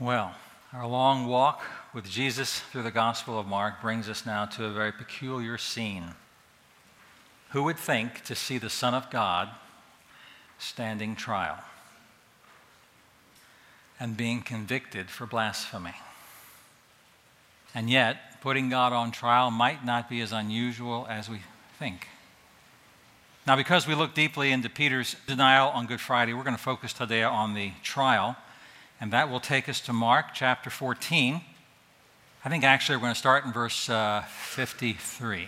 Well, our long walk with Jesus through the Gospel of Mark brings us now to a very peculiar scene. Who would think to see the Son of God standing trial and being convicted for blasphemy? And yet, putting God on trial might not be as unusual as we think. Now, because we look deeply into Peter's denial on Good Friday, we're going to focus today on the trial, and that will take us to Mark chapter 14. I think actually we're going to start in verse 53.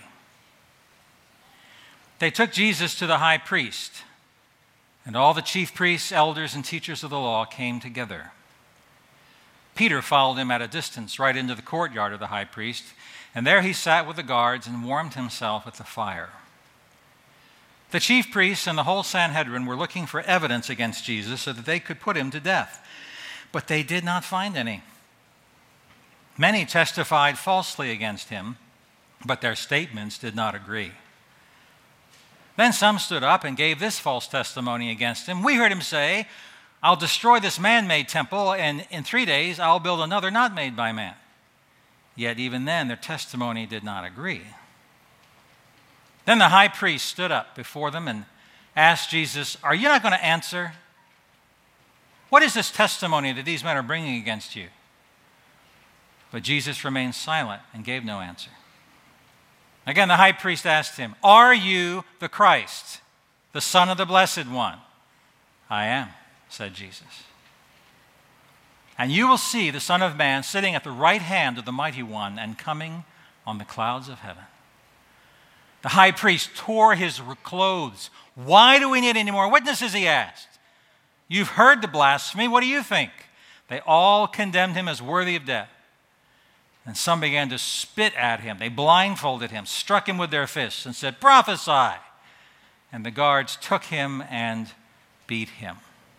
They took Jesus to the high priest, and all the chief priests, elders, and teachers of the law came together. Peter followed him at a distance right into the courtyard of the high priest, and there he sat with the guards and warmed himself at the fire. The chief priests and the whole Sanhedrin were looking for evidence against Jesus so that they could put him to death, but they did not find any. Many testified falsely against him, but their statements did not agree. Then some stood up and gave this false testimony against him. We heard him say, "I'll destroy this man-made temple, and in 3 days I'll build another not made by man." Yet even then their testimony did not agree. Then the high priest stood up before them and asked Jesus, "Are you not going to answer? What is this testimony that these men are bringing against you?" But Jesus remained silent and gave no answer. Again, the high priest asked him, "Are you the Christ, the Son of the Blessed One?" "I am," said Jesus. "And you will see the Son of Man sitting at the right hand of the Mighty One and coming on the clouds of heaven." The high priest tore his clothes. "Why do we need any more witnesses?" he asked. "You've heard the blasphemy. What do you think?" They all condemned him as worthy of death. And some began to spit at him. They blindfolded him, struck him with their fists, and said, "Prophesy." And the guards took him and beat him.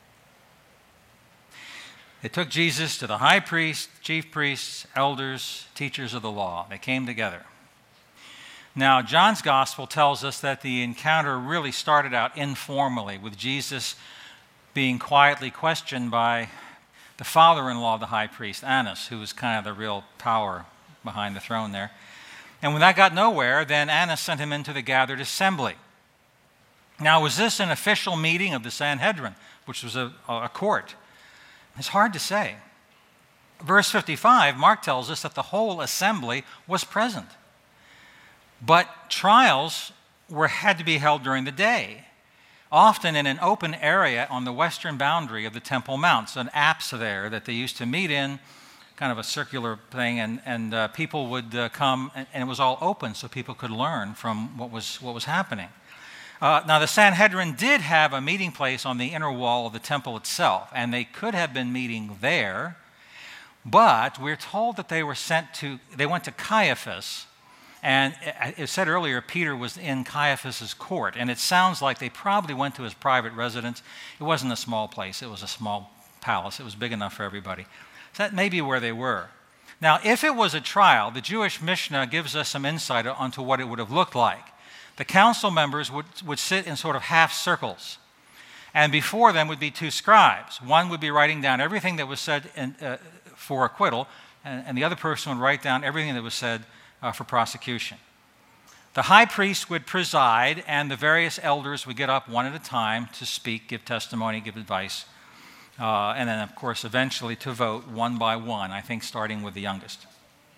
They took Jesus to the high priest, chief priests, elders, teachers of the law. They came together. Now, John's gospel tells us that the encounter really started out informally, with Jesus being quietly questioned by the father-in-law of the high priest, Annas, who was kind of the real power behind the throne there. And when that got nowhere, then Annas sent him into the gathered assembly. Now, was this an official meeting of the Sanhedrin, which was a court? It's hard to say. Verse 55, Mark tells us that the whole assembly was present. But trials had to be held during the day, often in an open area on the western boundary of the Temple Mount, so an apse there that they used to meet in, kind of a circular thing, and people would come, and it was all open so people could learn from what was happening. Now, the Sanhedrin did have a meeting place on the inner wall of the temple itself, and they could have been meeting there, but we're told that they went to Caiaphas. And it said earlier, Peter was in Caiaphas' court, and it sounds like they probably went to his private residence. It wasn't a small place. It was a small palace. It was big enough for everybody. So that may be where they were. Now, if it was a trial, the Jewish Mishnah gives us some insight onto what it would have looked like. The council members would sit in sort of half circles, and before them would be two scribes. One would be writing down everything that was said for acquittal, and the other person would write down everything that was said for prosecution. The high priest would preside, and the various elders would get up one at a time to speak, give testimony, give advice, and then, of course, eventually to vote one by one, I think starting with the youngest.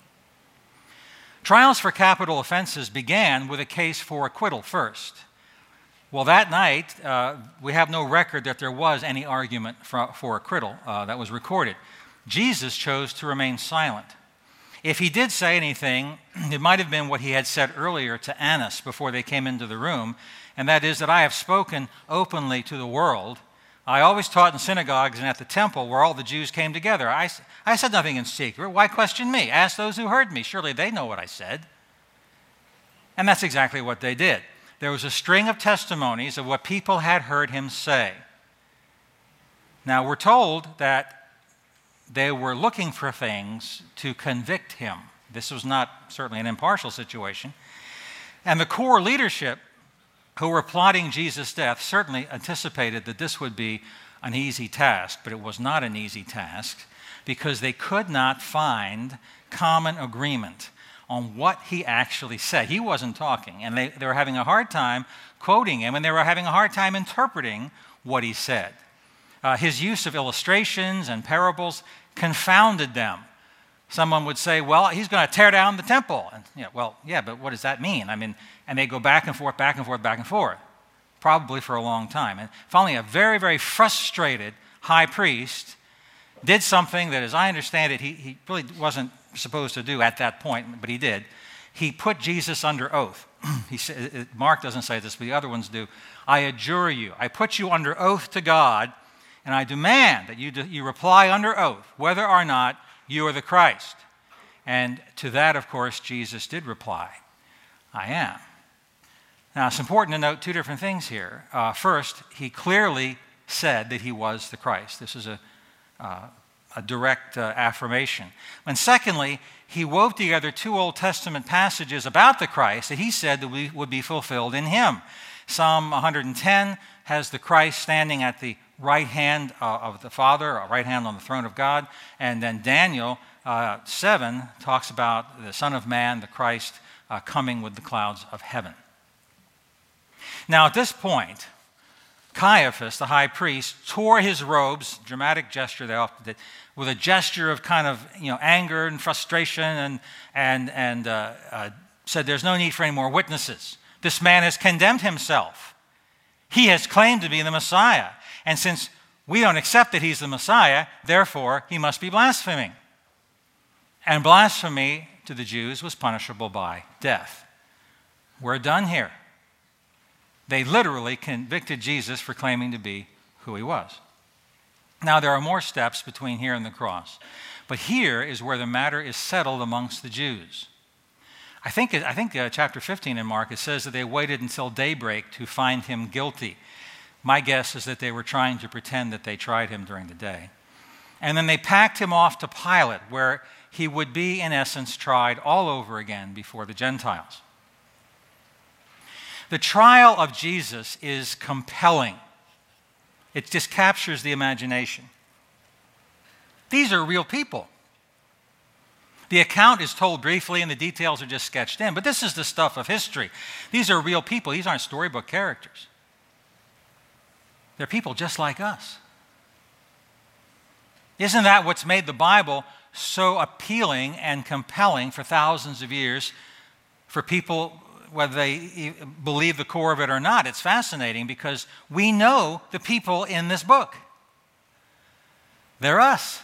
Trials for capital offenses began with a case for acquittal first. Well, that night, we have no record that there was any argument for acquittal that was recorded. Jesus chose to remain silent. If he did say anything, it might have been what he had said earlier to Annas before they came into the room, and that is that I have spoken openly to the world. I always taught in synagogues and at the temple where all the Jews came together. I said nothing in secret. Why question me? Ask those who heard me. Surely they know what I said. And that's exactly what they did. There was a string of testimonies of what people had heard him say. Now, we're told that they were looking for things to convict him. This was not certainly an impartial situation. And the core leadership who were plotting Jesus' death certainly anticipated that this would be an easy task, but it was not an easy task. because they could not find common agreement on what he actually said. He wasn't talking, and they were having a hard time quoting him, and they were having a hard time interpreting what he said. His use of illustrations and parables confounded them. Someone would say, well, he's going to tear down the temple. And, but what does that mean? And they go back and forth, probably for a long time. And finally, a very, very frustrated high priest did something that, as I understand it, he really wasn't supposed to do at that point, but he did. He put Jesus under oath. Mark doesn't say this, but the other ones do. I adjure you, I put you under oath to God, and I demand that you reply under oath whether or not you are the Christ. And to that, of course, Jesus did reply, I am. Now, it's important to note two different things here. First, he clearly said that he was the Christ. This is a direct affirmation. And secondly, he wove together two Old Testament passages about the Christ that he said that would be fulfilled in him. Psalm 110 has the Christ standing at the right hand of the Father, or right hand on the throne of God. And then Daniel 7 talks about the Son of Man, the Christ, coming with the clouds of heaven. Now, at this point, Caiaphas, the high priest, tore his robes, dramatic gesture they often did, with a gesture of kind of anger and frustration, and said, there's no need for any more witnesses. This man has condemned himself. He has claimed to be the Messiah. And since we don't accept that he's the Messiah, therefore he must be blaspheming. And blasphemy to the Jews was punishable by death. We're done here. They literally convicted Jesus for claiming to be who he was. Now, there are more steps between here and the cross, but here is where the matter is settled amongst the Jews. I think chapter 15 in Mark, it says that they waited until daybreak to find him guilty. My guess is that they were trying to pretend that they tried him during the day. And then they packed him off to Pilate, where he would be, in essence, tried all over again before the Gentiles. The trial of Jesus is compelling. It just captures the imagination. These are real people. The account is told briefly and the details are just sketched in, but this is the stuff of history. These are real people. These aren't storybook characters. They're people just like us. Isn't that what's made the Bible so appealing and compelling for thousands of years for people, whether they believe the core of it or not? It's fascinating because we know the people in this book. They're us.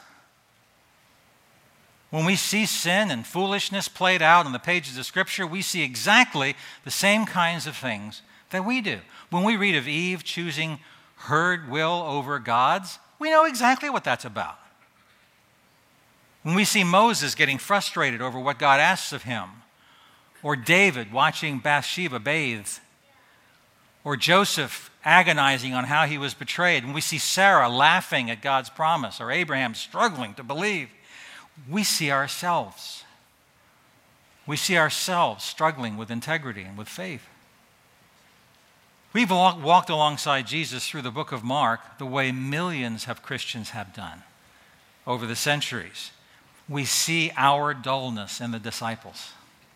When we see sin and foolishness played out in the pages of Scripture, we see exactly the same kinds of things that we do. When we read of Eve choosing her will over God's, we know exactly what that's about. When we see Moses getting frustrated over what God asks of him, or David watching Bathsheba bathe, or Joseph agonizing on how he was betrayed, when we see Sarah laughing at God's promise, or Abraham struggling to believe, we see ourselves. We see ourselves struggling with integrity and with faith. We've walked alongside Jesus through the book of Mark the way millions of Christians have done over the centuries. We see our dullness in the disciples.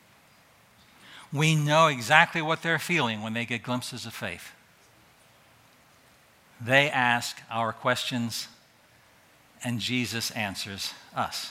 We know exactly what they're feeling when they get glimpses of faith. They ask our questions, and Jesus answers us.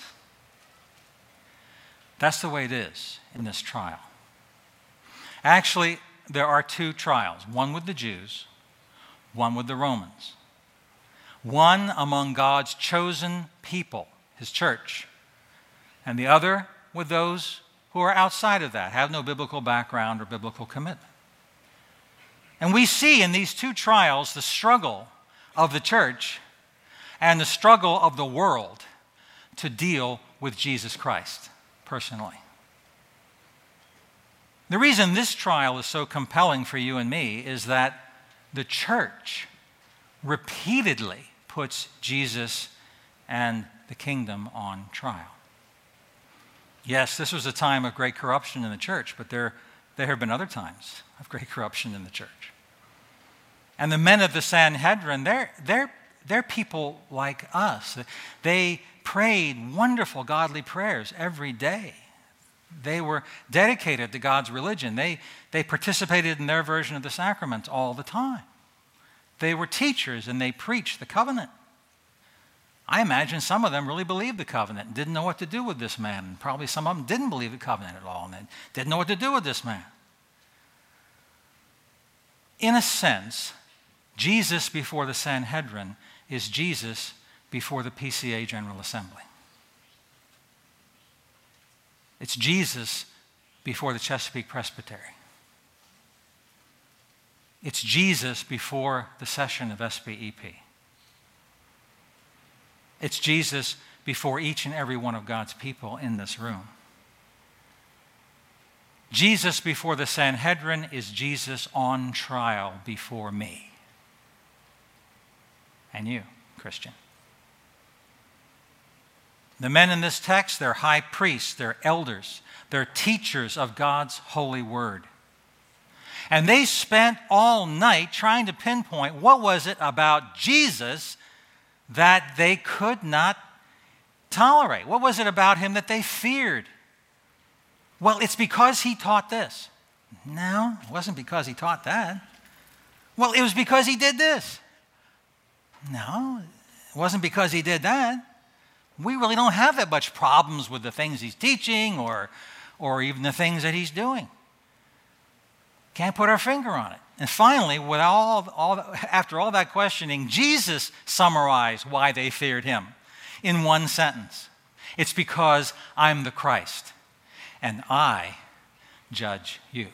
That's the way it is in this trial. Actually, there are two trials, one with the Jews, one with the Romans. One among God's chosen people, his church, and the other with those who are outside of that, have no biblical background or biblical commitment. And we see in these two trials the struggle of the church and the struggle of the world to deal with Jesus Christ personally. The reason this trial is so compelling for you and me is that the church repeatedly puts Jesus and the kingdom on trial. Yes, this was a time of great corruption in the church, but there have been other times of great corruption in the church. And the men of the Sanhedrin, they're people like us. They prayed wonderful, godly prayers every day. They were dedicated to God's religion. They participated in their version of the sacraments all the time. They were teachers and they preached the covenant. I imagine some of them really believed the covenant and didn't know what to do with this man. And probably some of them didn't believe the covenant at all and they didn't know what to do with this man. In a sense, Jesus before the Sanhedrin is Jesus before the PCA General Assembly. It's Jesus before the Chesapeake Presbytery. It's Jesus before the session of SBEP. It's Jesus before each and every one of God's people in this room. Jesus before the Sanhedrin is Jesus on trial before me. And you, Christian. The men in this text, they're high priests, they're elders, they're teachers of God's holy word. And they spent all night trying to pinpoint what was it about Jesus that they could not tolerate. What was it about him that they feared? Well, it's because he taught this. No, it wasn't because he taught that. Well, it was because he did this. No, it wasn't because he did that. We really don't have that much problems with the things he's teaching or even the things that he's doing. Can't put our finger on it. And finally, with after all that questioning, Jesus summarized why they feared him in one sentence. It's because I'm the Christ, and I judge you.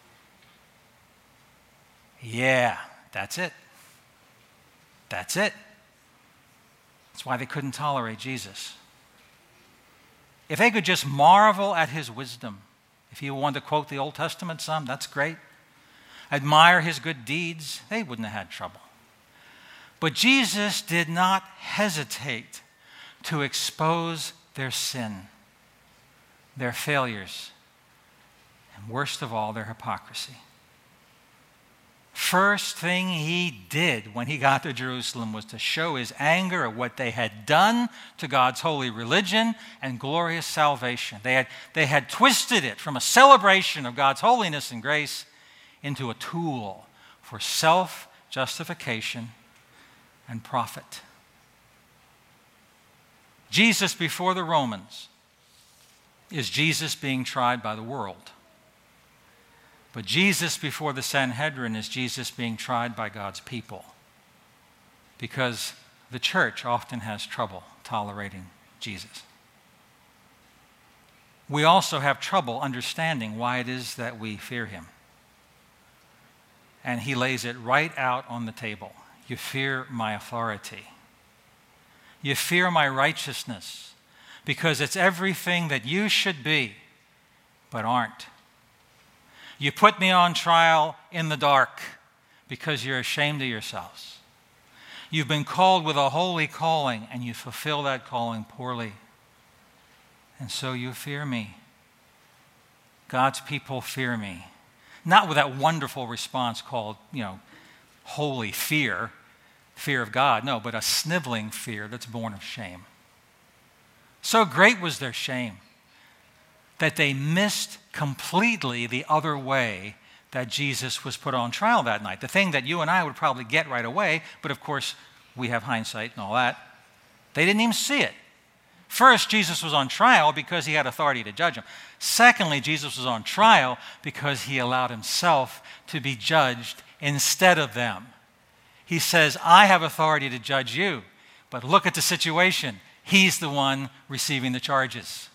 Yeah, that's it. That's it. That's why they couldn't tolerate Jesus. If they could just marvel at his wisdom, if you wanted to quote the Old Testament some, that's great. Admire his good deeds, they wouldn't have had trouble. But Jesus did not hesitate to expose their sin, their failures, and worst of all, their hypocrisy. First thing he did when he got to Jerusalem was to show his anger at what they had done to God's holy religion and glorious salvation. They had twisted it from a celebration of God's holiness and grace into a tool for self-justification and profit. Jesus before the Romans is Jesus being tried by the world. But Jesus before the Sanhedrin is Jesus being tried by God's people. Because the church often has trouble tolerating Jesus. We also have trouble understanding why it is that we fear him. And he lays it right out on the table. You fear my authority. You fear my righteousness because it's everything that you should be, but aren't. You put me on trial in the dark because you're ashamed of yourselves. You've been called with a holy calling, and you fulfill that calling poorly. And so you fear me. God's people fear me. Not with that wonderful response called, holy fear, fear of God. No, but a sniveling fear that's born of shame. So great was their shame that they missed completely the other way that Jesus was put on trial that night. The thing that you and I would probably get right away, but of course we have hindsight and all that. They didn't even see it. First, Jesus was on trial because he had authority to judge them. Secondly, Jesus was on trial because he allowed himself to be judged instead of them. He says, I have authority to judge you, but look at the situation. He's the one receiving the charges.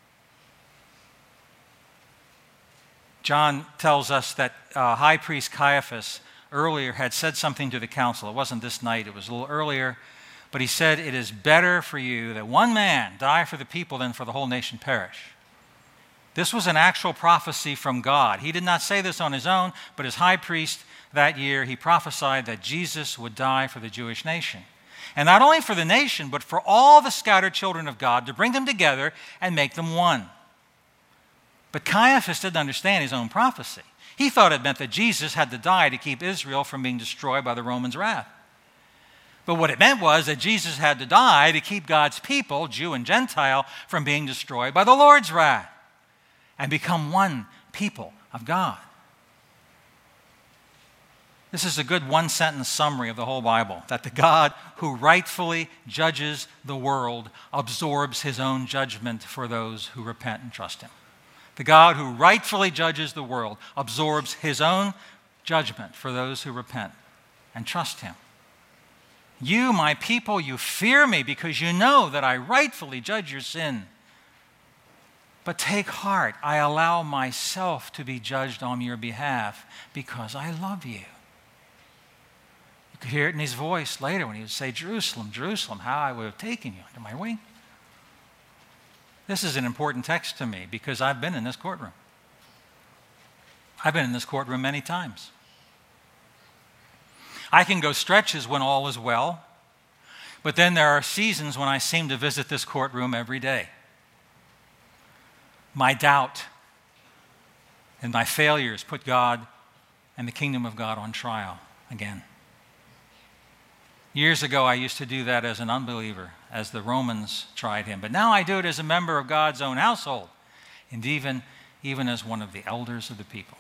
John tells us that High Priest Caiaphas earlier had said something to the council. It wasn't this night, it was a little earlier. But he said, it is better for you that one man die for the people than for the whole nation perish. This was an actual prophecy from God. He did not say this on his own, but as high priest that year, he prophesied that Jesus would die for the Jewish nation. And not only for the nation, but for all the scattered children of God, to bring them together and make them one. But Caiaphas didn't understand his own prophecy. He thought it meant that Jesus had to die to keep Israel from being destroyed by the Romans' wrath. But what it meant was that Jesus had to die to keep God's people, Jew and Gentile, from being destroyed by the Lord's wrath and become one people of God. This is a good one-sentence summary of the whole Bible, that the God who rightfully judges the world absorbs his own judgment for those who repent and trust him. The God who rightfully judges the world absorbs his own judgment for those who repent and trust him. You, my people, you fear me because you know that I rightfully judge your sin. But take heart, I allow myself to be judged on your behalf because I love you. You could hear it in his voice later when he would say, Jerusalem, Jerusalem, how I would have taken you under my wing. This is an important text to me because I've been in this courtroom. I've been in this courtroom many times. I can go stretches when all is well, but then there are seasons when I seem to visit this courtroom every day. My doubt and my failures put God and the kingdom of God on trial again. Years ago, I used to do that as an unbeliever, as the Romans tried him. But now I do it as a member of God's own household, and even as one of the elders of the people.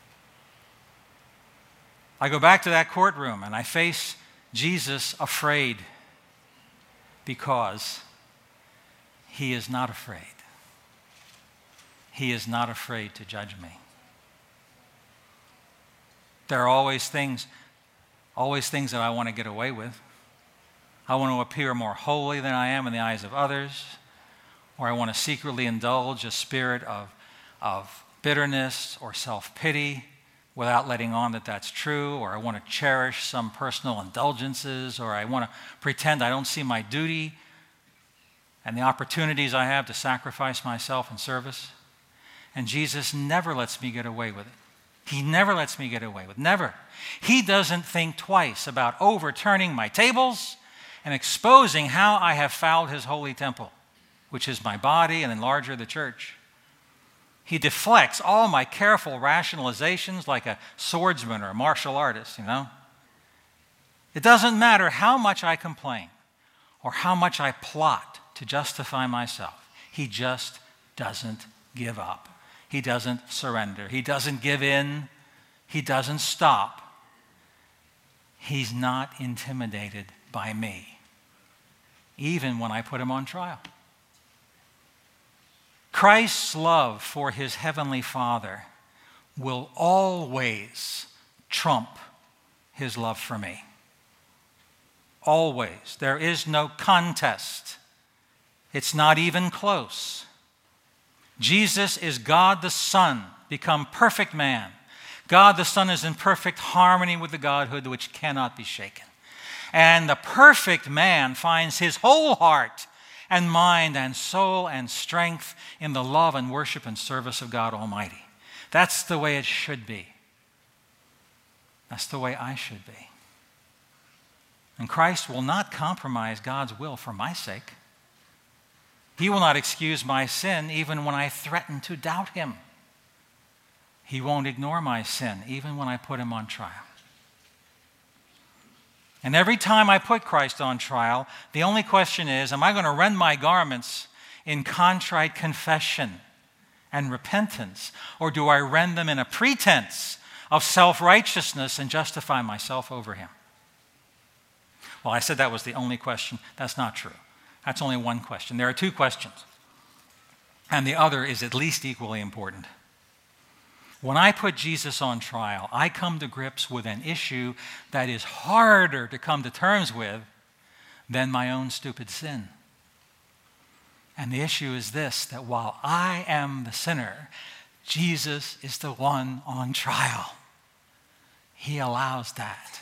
I go back to that courtroom and I face Jesus afraid because he is not afraid. He is not afraid to judge me. There are always things that I want to get away with. I want to appear more holy than I am in the eyes of others, or I want to secretly indulge a spirit of bitterness or self-pity without letting on that that's true, or I want to cherish some personal indulgences, or I want to pretend I don't see my duty and the opportunities I have to sacrifice myself in service. And Jesus never lets me get away with it. He never lets me get away with it. Never. He doesn't think twice about overturning my tables and exposing how I have fouled his holy temple, which is my body and then larger the church. He deflects all my careful rationalizations like a swordsman or a martial artist, It doesn't matter how much I complain or how much I plot to justify myself. He just doesn't give up. He doesn't surrender. He doesn't give in. He doesn't stop. He's not intimidated by me, even when I put him on trial. Christ's love for his heavenly Father will always trump his love for me. Always. There is no contest. It's not even close. Jesus is God the Son, become perfect man. God the Son is in perfect harmony with the Godhood which cannot be shaken. And the perfect man finds his whole heart and mind and soul and strength in the love and worship and service of God Almighty. That's the way it should be. That's the way I should be. And Christ will not compromise God's will for my sake. He will not excuse my sin even when I threaten to doubt him. He won't ignore my sin even when I put him on trial. And every time I put Christ on trial, the only question is, am I going to rend my garments in contrite confession and repentance, or do I rend them in a pretense of self-righteousness and justify myself over him? Well, I said that was the only question. That's not true. That's only one question. There are two questions, and the other is at least equally important. When I put Jesus on trial, I come to grips with an issue that is harder to come to terms with than my own stupid sin. And the issue is this, that while I am the sinner, Jesus is the one on trial. He allows that.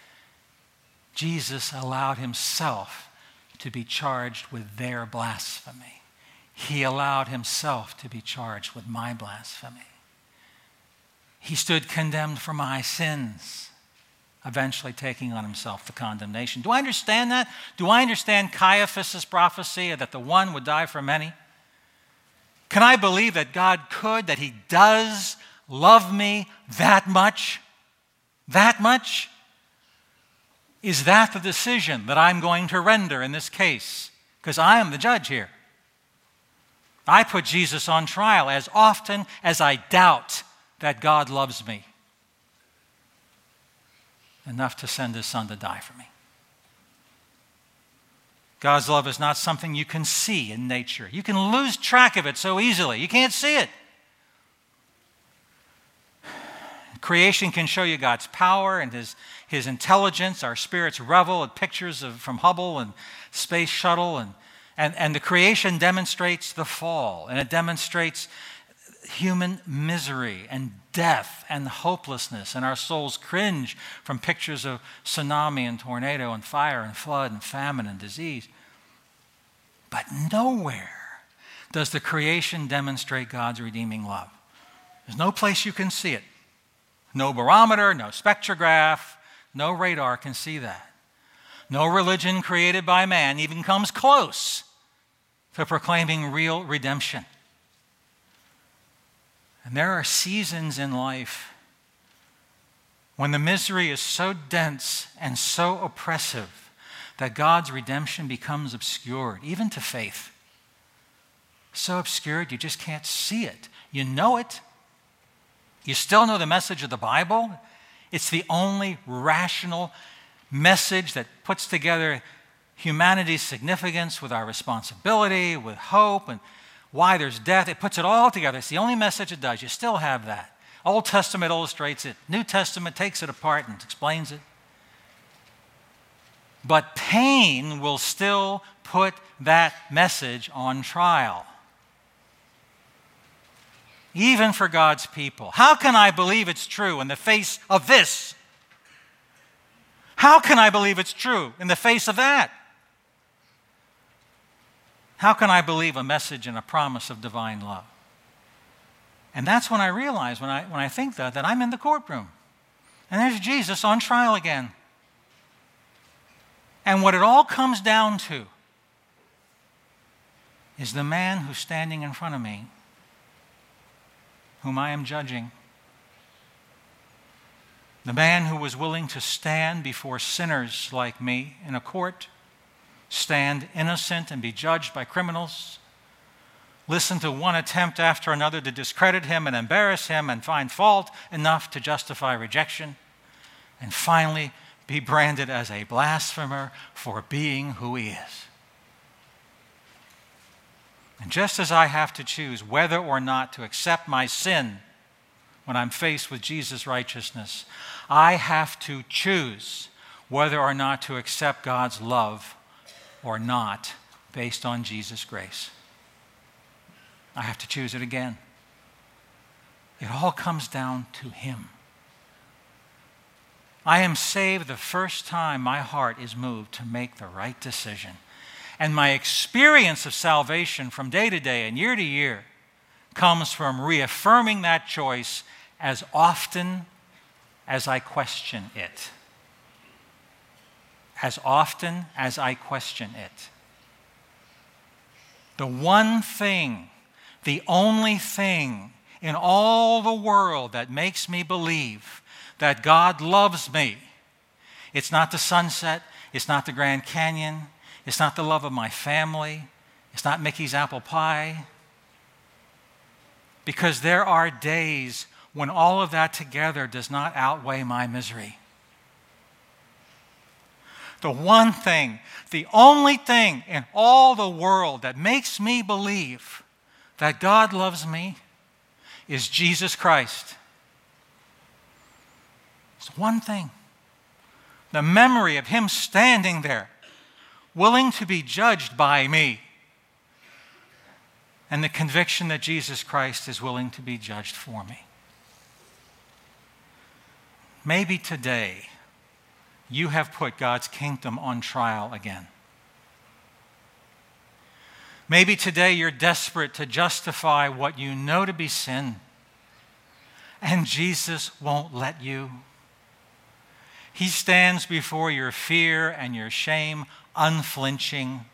Jesus allowed himself to be charged with their blasphemy. He allowed himself to be charged with my blasphemy. He stood condemned for my sins, eventually taking on himself the condemnation. Do I understand that? Do I understand Caiaphas' prophecy that the one would die for many? Can I believe that God could, that he does love me that much? That much? Is that the decision that I'm going to render in this case? Because I am the judge here. I put Jesus on trial as often as I doubt that God loves me enough to send His Son to die for me. God's love is not something you can see in nature. You can lose track of it so easily. You can't see it. Creation can show you God's power and His intelligence. Our spirits revel at pictures from Hubble and Space Shuttle. And the creation demonstrates the fall. And it demonstrates human misery and death and hopelessness. And our souls cringe from pictures of tsunami and tornado and fire and flood and famine and disease. But nowhere does the creation demonstrate God's redeeming love. There's no place you can see it. No barometer, no spectrograph, no radar can see that. No religion created by man even comes close to proclaiming real redemption. And there are seasons in life when the misery is so dense and so oppressive that God's redemption becomes obscured, even to faith. So obscured you just can't see it. You know it. You still know the message of the Bible. It's the only rational message that puts together humanity's significance with our responsibility, with hope, and why there's death. It puts it all together. It's the only message it does. You still have that. Old Testament illustrates it. New Testament takes it apart and explains it. But pain will still put that message on trial. Even for God's people. How can I believe it's true in the face of this? How can I believe it's true in the face of that? How can I believe a message and a promise of divine love? And that's when I realize, when I think that I'm in the courtroom. And there's Jesus on trial again. And what it all comes down to is the man who's standing in front of me, whom I am judging. The man who was willing to stand before sinners like me in a court, stand innocent and be judged by criminals, listen to one attempt after another to discredit him and embarrass him and find fault enough to justify rejection, and finally be branded as a blasphemer for being who he is. And just as I have to choose whether or not to accept my sin when I'm faced with Jesus' righteousness, I have to choose whether or not to accept God's love or not based on Jesus' grace. I have to choose it again. It all comes down to Him. I am saved the first time my heart is moved to make the right decision. And my experience of salvation from day to day and year to year comes from reaffirming that choice as often as I question it. As often as I question it. The one thing, the only thing in all the world that makes me believe that God loves me, it's not the sunset, it's not the Grand Canyon, it's not the love of my family. It's not Mickey's apple pie. Because there are days when all of that together does not outweigh my misery. The one thing, the only thing in all the world that makes me believe that God loves me is Jesus Christ. It's one thing. The memory of Him standing there, willing to be judged by me, and the conviction that Jesus Christ is willing to be judged for me. Maybe today you have put God's kingdom on trial again. Maybe today you're desperate to justify what you know to be sin, and Jesus won't let you. He stands before your fear and your shame unflinching,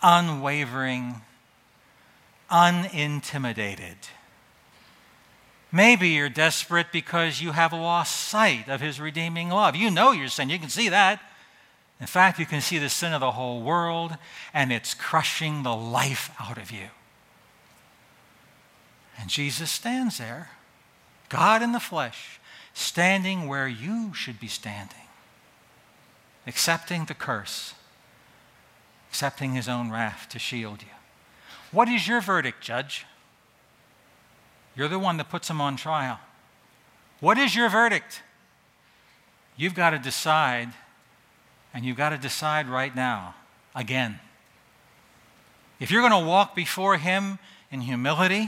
unwavering, unintimidated. Maybe you're desperate because you have lost sight of his redeeming love. You know your sin. You can see that. In fact, you can see the sin of the whole world, and it's crushing the life out of you. And Jesus stands there, God in the flesh, standing where you should be standing, accepting the curse, accepting his own wrath to shield you. What is your verdict, Judge? You're the one that puts him on trial. What is your verdict? You've got to decide, and you've got to decide right now, again. If you're going to walk before him in humility,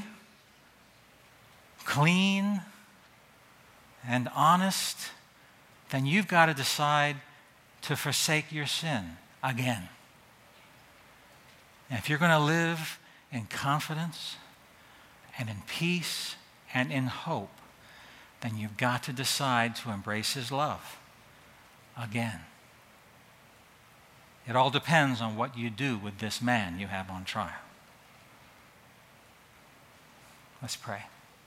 clean and honest, then you've got to decide to forsake your sin again. And if you're going to live in confidence and in peace and in hope, then you've got to decide to embrace his love again. It all depends on what you do with this man you have on trial. Let's pray.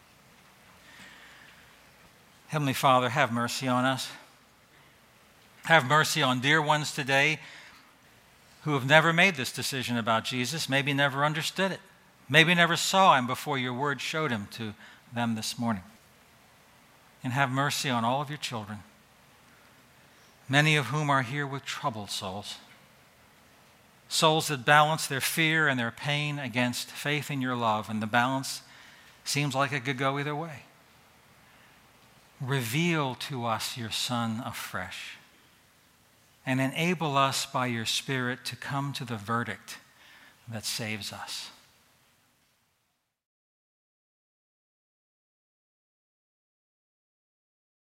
Heavenly Father, have mercy on us. Have mercy on dear ones today who have never made this decision about Jesus, maybe never understood it, maybe never saw him before your word showed him to them this morning. And have mercy on all of your children, many of whom are here with troubled souls, souls that balance their fear and their pain against faith in your love, and the balance seems like it could go either way. Reveal to us your Son afresh, and enable us by your Spirit to come to the verdict that saves us.